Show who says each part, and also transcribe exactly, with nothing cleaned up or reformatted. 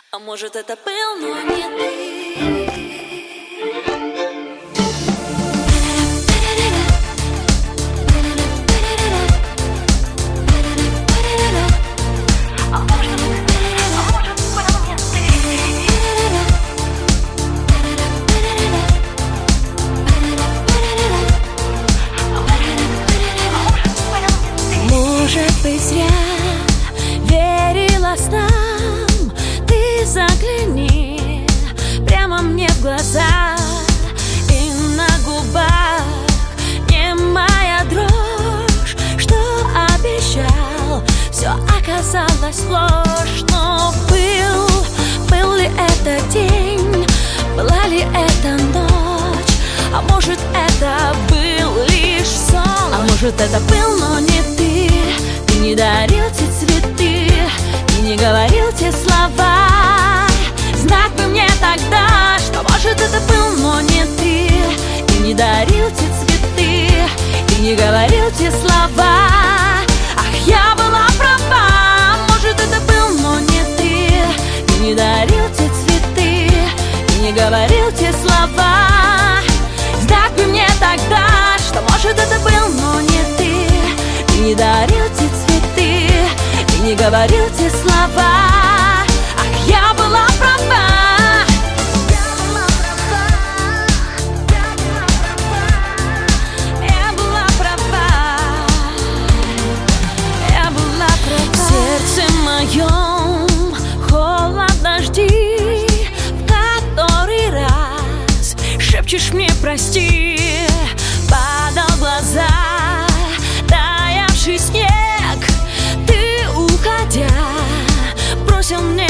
Speaker 1: А может, это был, но не ты.
Speaker 2: Может быть, зря верила снам. Ты загляни прямо мне в глаза, и на губах немая дрожь. Что обещал, все оказалось ложь. Но был, был ли это день, была ли это ночь? А может, это был лишь сон? А может, это был, но не ты. Ты не дарил те цветы, ты не говорил те слова. Знать бы мне тогда, что может, это был, но не ты. Ты не дарил те цветы, ты не говорил те слова. Ах, я была права, может, это был, но не ты. Ты не дарил те цветы, ты не говорил те слова. Знать бы мне тогда, что может, это был, но не ты. Ты не дарил те цветы, ты не говорил те слова. Ах, я была права. Я была права. Я была права. В сердце моем холодно жди, в который раз шепчешь мне прости. Падал в глаза таявший снег, ты, уходя, бросил мне